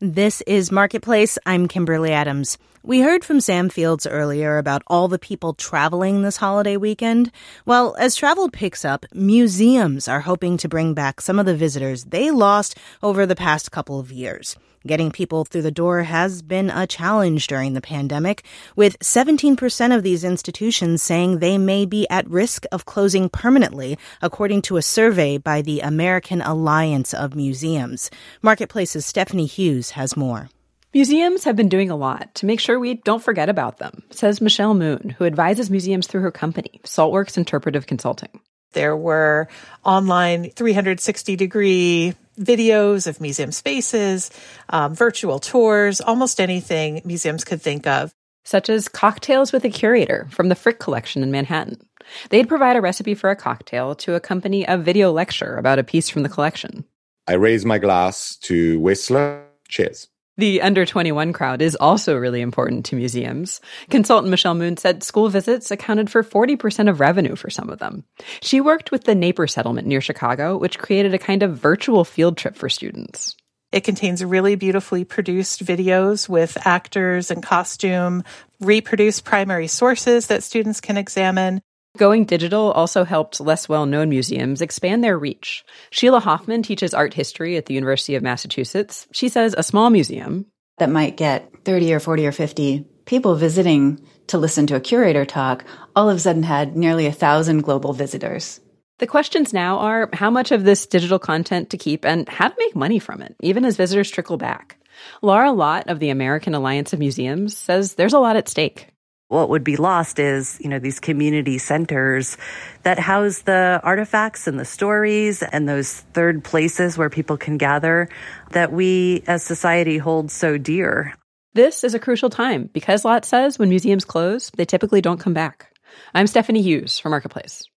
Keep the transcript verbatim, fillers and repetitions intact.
This is Marketplace. I'm Kimberly Adams. We heard from Sam Fields earlier about all the people traveling this holiday weekend. Well, as travel picks up, museums are hoping to bring back some of the visitors they lost over the past couple of years. Getting people through the door has been a challenge during the pandemic, with seventeen percent of these institutions saying they may be at risk of closing permanently, according to a survey by the American Alliance of Museums. Marketplace's Stephanie Hughes has more. Museums have been doing a lot to make sure we don't forget about them, says Michelle Moon, who advises museums through her company, Saltworks Interpretive Consulting. There were online three sixty degree videos of museum spaces, um, virtual tours, almost anything museums could think of. Such as Cocktails with a Curator from the Frick Collection in Manhattan. They'd provide a recipe for a cocktail to accompany a video lecture about a piece from the collection. I raise my glass to Whistler. Cheers. The under twenty-one crowd is also really important to museums. Consultant Michelle Moon said school visits accounted for forty percent of revenue for some of them. She worked with the Naper settlement near Chicago, which created a kind of virtual field trip for students. It contains really beautifully produced videos with actors and costume, reproduced primary sources that students can examine. Going digital also helped less well-known museums expand their reach. Sheila Hoffman teaches art history at the University of Massachusetts. She says a small museum that might get thirty or forty or fifty people visiting to listen to a curator talk all of a sudden had nearly a thousand global visitors. The questions now are how much of this digital content to keep and how to make money from it, even as visitors trickle back. Laura Lott of the American Alliance of Museums says there's a lot at stake. What would be lost is, you know, these community centers that house the artifacts and the stories and those third places where people can gather that we as society hold so dear. This is a crucial time because Lott says when museums close, they typically don't come back. I'm Stephanie Hughes for Marketplace.